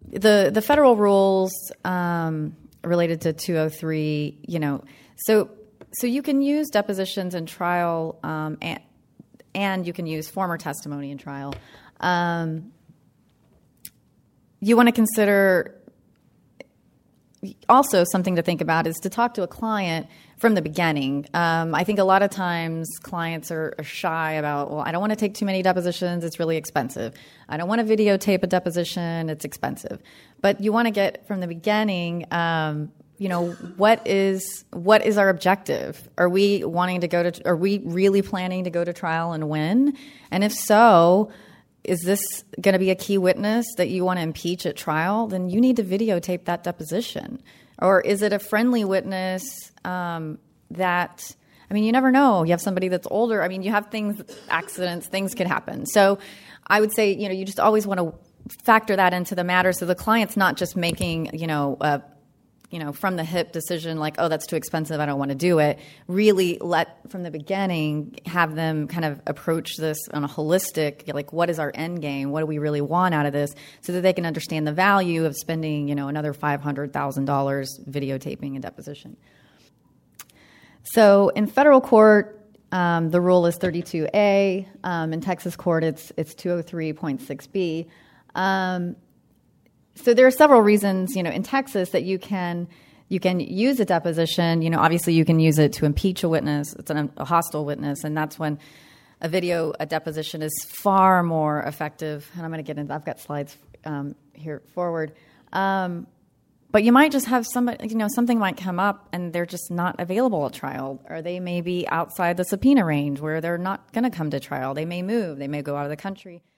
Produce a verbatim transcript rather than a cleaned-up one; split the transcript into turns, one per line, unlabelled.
the the federal rules um, related to two oh three, you know, so so you can use depositions in trial, um, and and you can use former testimony in trial. Um, you want to consider also something to think about is to talk to a client from the beginning. Um, I think a lot of times clients are, are shy about, well, I don't want to take too many depositions. It's really expensive. I don't want to videotape a deposition. It's expensive. But you want to get from the beginning, um, you know, what is what is our objective? Are we wanting to go to, are we really planning to go to trial and win? And if so, is this going to be a key witness that you want to impeach at trial? Then you need to videotape that deposition. Or is it a friendly witness um, that, I mean, you never know. You have somebody that's older. I mean, you have things, accidents, things can happen. So I would say, you know, you just always want to factor that into the matter so the client's not just making, you know, a you know, from the hip decision like, oh, that's too expensive, I don't want to do it. Really let, from the beginning, have them kind of approach this on a holistic, like, what is our end game? What do we really want out of this? So that they can understand the value of spending, you know, another five hundred thousand dollars videotaping a deposition. So in federal court, um, the rule is thirty-two A. Um, in Texas court, it's it's two oh three point six B. Um, So there are several reasons, you know, in Texas that you can you can use a deposition. You know, obviously you can use it to impeach a witness. It's an, a hostile witness, and that's when a video, a deposition is far more effective. And I'm going to get into. I've got slides um, here forward, um, but you might just have somebody. You know, something might come up, and they're just not available at trial, or they may be outside the subpoena range where they're not going to come to trial. They may move. They may go out of the country.